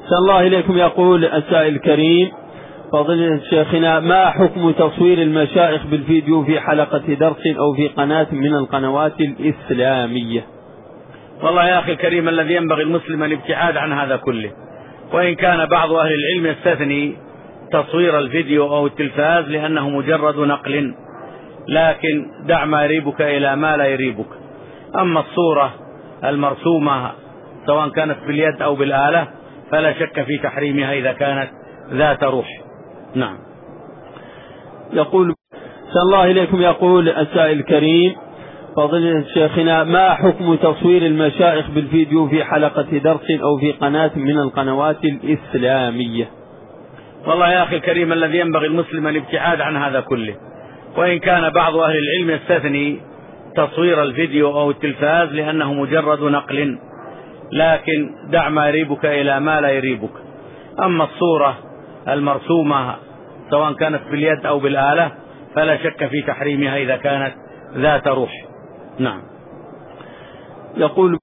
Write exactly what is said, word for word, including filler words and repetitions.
أحسن الله إليكم. يقول السائل الكريم: فضيلة شيخنا، ما حكم تصوير المشايخ بالفيديو في حلقة درس أو في قناة من القنوات الإسلامية؟ والله يا أخي الكريم، الذي ينبغي المسلم الابتعاد عن هذا كله، وإن كان بعض أهل العلم يستثني تصوير الفيديو أو التلفاز لأنه مجرد نقل، لكن دع ما يريبك إلى ما لا يريبك. أما الصورة المرسومة سواء كانت باليد أو بالآلة فلا شك في تحريمها إذا كانت ذات روح. نعم. يقول أحسن الله إليكم. يقول السائل الكريم: فضيلة شيخنا، ما حكم تصوير المشايخ بالفيديو في حلقة درس أو في قناة من القنوات الإسلامية؟ والله يا أخي الكريم، الذي ينبغي المسلم الابتعاد عن هذا كله، وإن كان بعض أهل العلم يستثني تصوير الفيديو أو التلفاز لأنه مجرد نقل، لكن دع ما يريبك إلى ما لا يريبك. أما الصورة المرسومة سواء كانت باليد أو بالآلة فلا شك في تحريمها إذا كانت ذات روح. نعم. يقول